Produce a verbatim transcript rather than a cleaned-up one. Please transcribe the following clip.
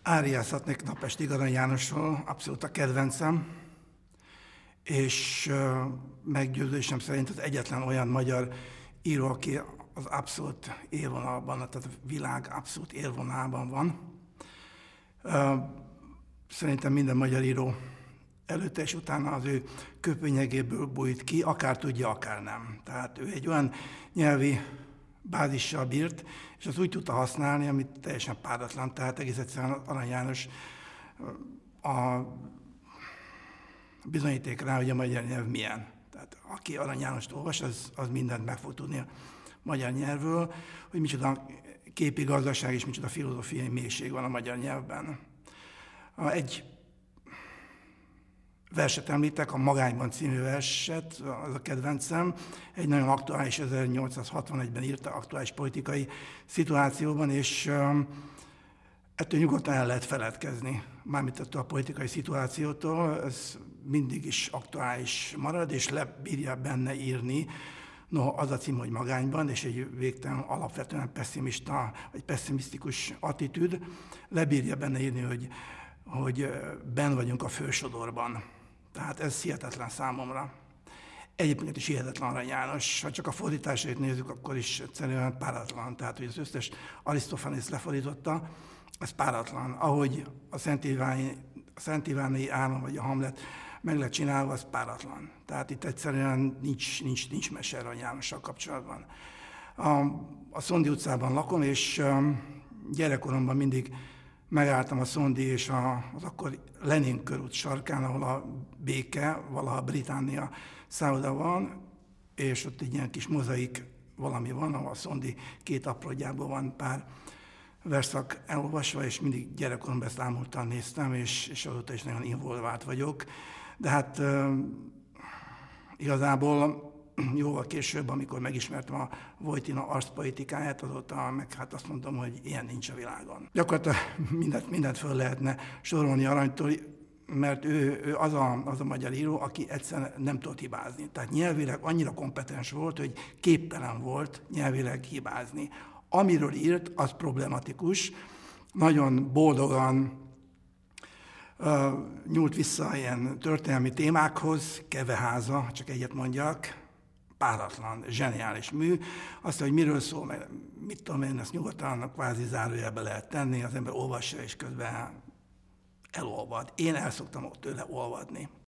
Áriázhatnék Napestig Arany Jánosról, abszolút a kedvencem, és meggyőződésem szerint az egyetlen olyan magyar író, aki az abszolút élvonalban, tehát a világ abszolút élvonalban van. Szerintem minden magyar író előtte és utána az ő köpönyegéből bújt ki, akár tudja, akár nem. Tehát ő egy olyan nyelvi bázissal bírt, és az úgy tudta használni, amit teljesen páratlan. Tehát egész egyszerűen Arany János a bizonyíték rá, hogy a magyar nyelv milyen. Tehát aki Arany Jánost olvas, az, az mindent meg fog tudni a magyar nyelvről, hogy micsoda képi gazdaság és micsoda filozófiai mélység van a magyar nyelvben. Egy verset említek, a Magányban című verset, az a kedvencem, egy nagyon aktuális, ezernyolcszázhatvanegyben írta aktuális politikai szituációban, és ettől nyugodtan el lehet feledkezni, mármint ettől a politikai szituációtól, ez mindig is aktuális marad, és lebírja benne írni, no, az a cím, hogy Magányban, és egy végtelen alapvetően pessimista, vagy pessimisztikus attitűd, lebírja benne írni, hogy, hogy benn vagyunk a fősodorban. Tehát ez hihetetlen számomra. Egyébként is hihetetlen Arany János. Ha csak a fordításait nézzük, akkor is egyszerűen páratlan. Tehát, hogy az összes Arisztofanész lefordította, ez páratlan. Ahogy a Szent Iváni, a Szent Iványi álom, vagy a Hamlet meg lett csinálva, az páratlan. Tehát itt egyszerűen nincs, nincs, nincs mese Arany Jánossal kapcsolatban. A, a Szondi utcában lakom, és gyerekkoromban mindig megálltam a Szondi és a, az akkor Lenin körút sarkán, ahol a Béke, valaha Britannia szálloda van, és ott egy ilyen kis mozaik valami van, ahol a Szondi két apródjából van pár verszak elolvasva, és mindig gyerekkoromban ezt ámultan néztem, és, és azóta is nagyon involvált vagyok. De hát uh, igazából jóval később, amikor megismertem a Wojtyła arszpoetikáját, azóta meg hát azt mondom, hogy ilyen nincs a világon. Gyakorlatilag mindent, mindent föl lehetne sorolni Aranytól, mert ő, ő az, a, az a magyar író, aki egyszerűen nem tudott hibázni. Tehát nyelvileg annyira kompetens volt, hogy képtelen volt nyelvileg hibázni. Amiről írt, az problematikus, nagyon boldogan uh, nyúlt vissza ilyen történelmi témákhoz, Keveháza, csak egyet mondjak, páratlan, zseniális mű. Azt, hogy miről szól, meg mit tudom én, ezt nyugodtan kvázi zárójelbe lehet tenni, az ember olvassa és közben elolvad. Én el szoktam tőle olvadni.